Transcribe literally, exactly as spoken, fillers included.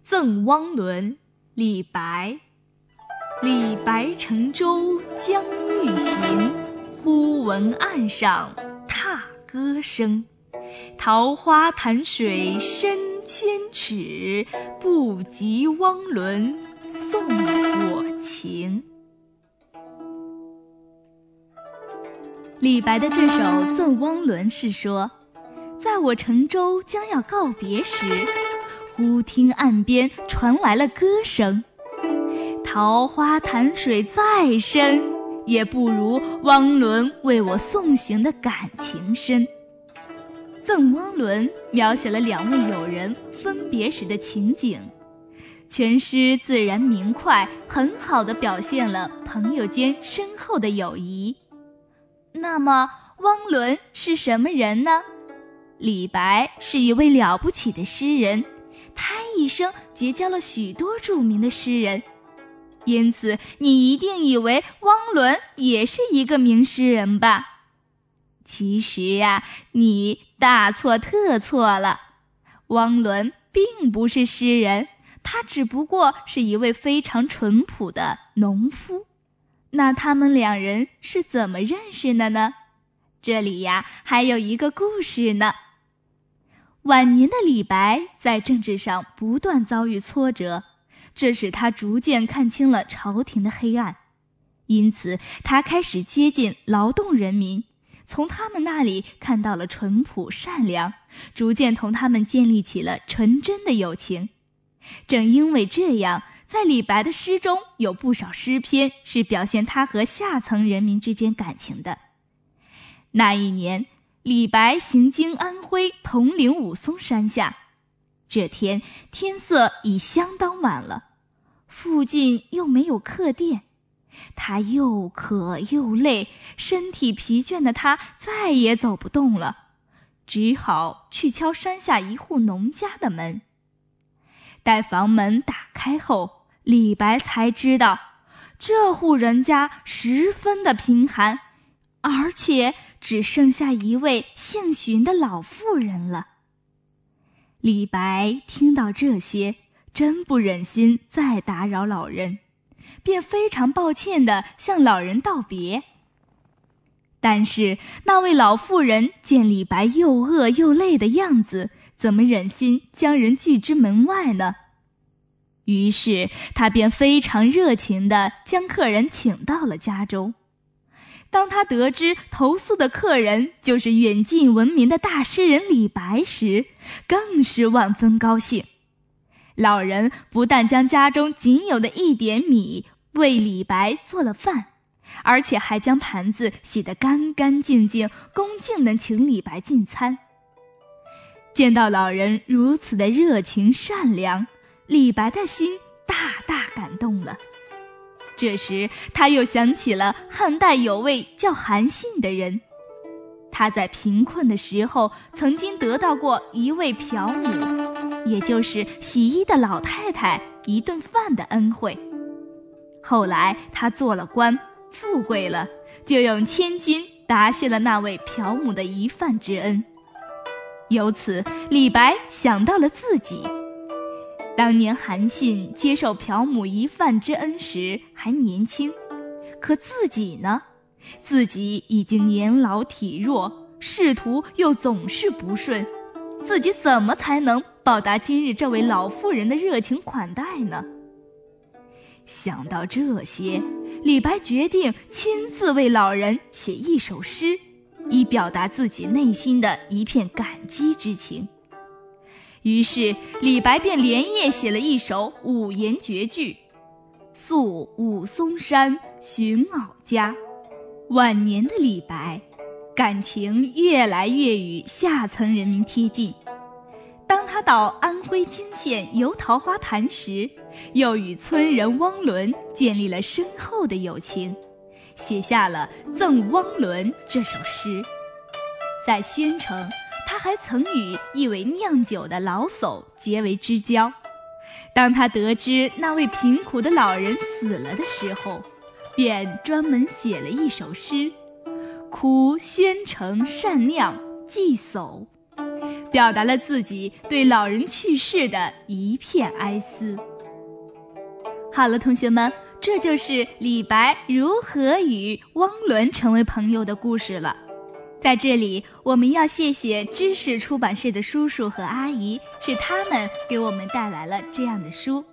赠汪伦，李白。李白乘舟将欲行，忽闻岸上踏歌声。桃花潭水深千尺，不及汪伦送我情。李白的这首《赠汪伦》是说，在我乘舟将要告别时，忽听岸边传来了歌声。桃花潭水再深，也不如汪伦为我送行的感情深。《赠汪伦》描写了两位友人分别时的情景，全诗自然明快，很好地表现了朋友间深厚的友谊。那么汪伦是什么人呢？李白是一位了不起的诗人，他一生结交了许多著名的诗人，因此你一定以为汪伦也是一个名诗人吧？其实呀，你大错特错了。汪伦并不是诗人，他只不过是一位非常淳朴的农夫。那他们两人是怎么认识的呢？这里呀，还有一个故事呢。晚年的李白在政治上不断遭遇挫折，这使他逐渐看清了朝廷的黑暗，因此他开始接近劳动人民，从他们那里看到了淳朴善良，逐渐同他们建立起了纯真的友情。正因为这样，在李白的诗中有不少诗篇是表现他和下层人民之间感情的。那一年，李白行经安徽铜陵武松山下，这天天色已相当晚了，附近又没有客店，他又渴又累，身体疲倦的他再也走不动了，只好去敲山下一户农家的门。待房门打开后，李白才知道这户人家十分的贫寒，而且只剩下一位姓荀的老妇人了。李白听到这些，真不忍心再打扰老人，便非常抱歉地向老人道别。但是那位老妇人见李白又饿又累的样子，怎么忍心将人拒之门外呢？于是他便非常热情地将客人请到了家中。当他得知投宿的客人就是远近闻名的大诗人李白时，更是万分高兴。老人不但将家中仅有的一点米为李白做了饭，而且还将盘子洗得干干净净，恭敬地请李白进餐。见到老人如此的热情善良，李白的心大大感动了。这时他又想起了汉代有位叫韩信的人，他在贫困的时候曾经得到过一位嫖母，也就是洗衣的老太太一顿饭的恩惠。后来他做了官，富贵了，就用千金答谢了那位嫖母的一饭之恩。由此李白想到了自己。当年韩信接受嫖母一饭之恩时还年轻，可自己呢？自己已经年老体弱，仕途又总是不顺，自己怎么才能报答今日这位老妇人的热情款待呢？想到这些，李白决定亲自为老人写一首诗，以表达自己内心的一片感激之情。于是李白便连夜写了一首五言绝句：宿武松山寻媪家。晚年的李白感情越来越与下层人民贴近，当他到安徽泾县游桃花潭时，又与村人汪伦建立了深厚的友情，写下了《赠汪伦》这首诗。在宣城，他还曾与一位酿酒的老叟结为知交。当他得知那位贫苦的老人死了的时候，便专门写了一首诗：苦宣城善酿祭叟， 表达了自己对老人去世的一片哀思。好了，同学们，这就是李白如何与汪伦成为朋友的故事了。在这里，我们要谢谢知识出版社的叔叔和阿姨，是他们给我们带来了这样的书。